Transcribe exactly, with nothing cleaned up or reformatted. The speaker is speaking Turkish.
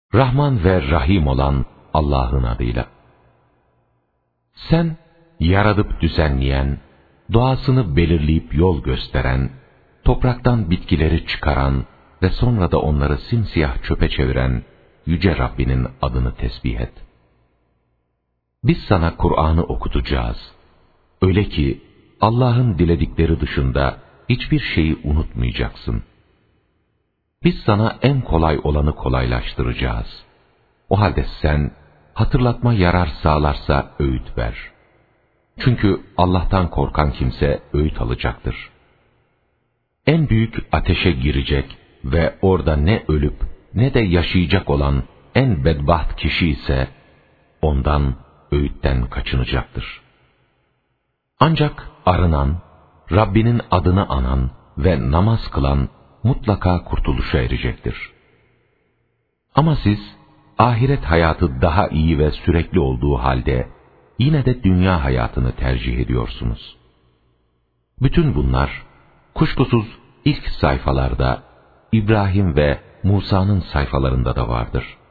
Rahman ve Rahim olan Allah'ın adıyla. Sen, yaratıp düzenleyen, doğasını belirleyip yol gösteren, topraktan bitkileri çıkaran ve sonra da onları simsiyah çöpe çeviren Yüce Rabbinin adını tesbih et. Biz sana Kur'an'ı okutacağız. Öyle ki Allah'ın diledikleri dışında hiçbir şeyi unutmayacaksın. Biz sana en kolay olanı kolaylaştıracağız. O halde sen, hatırlatma yarar sağlarsa öğüt ver. Çünkü Allah'tan korkan kimse öğüt alacaktır. En büyük ateşe girecek ve orada ne ölüp ne de yaşayacak olan en bedbaht kişi ise ondan, öğütten kaçınacaktır. Ancak arınan, Rabbinin adını anan ve namaz kılan mutlaka kurtuluşa erecektir. Ama siz, ahiret hayatı daha iyi ve sürekli olduğu halde, yine de dünya hayatını tercih ediyorsunuz. Bütün bunlar, kuşkusuz ilk sayfalarda, İbrahim ve Musa'nın sayfalarında da vardır.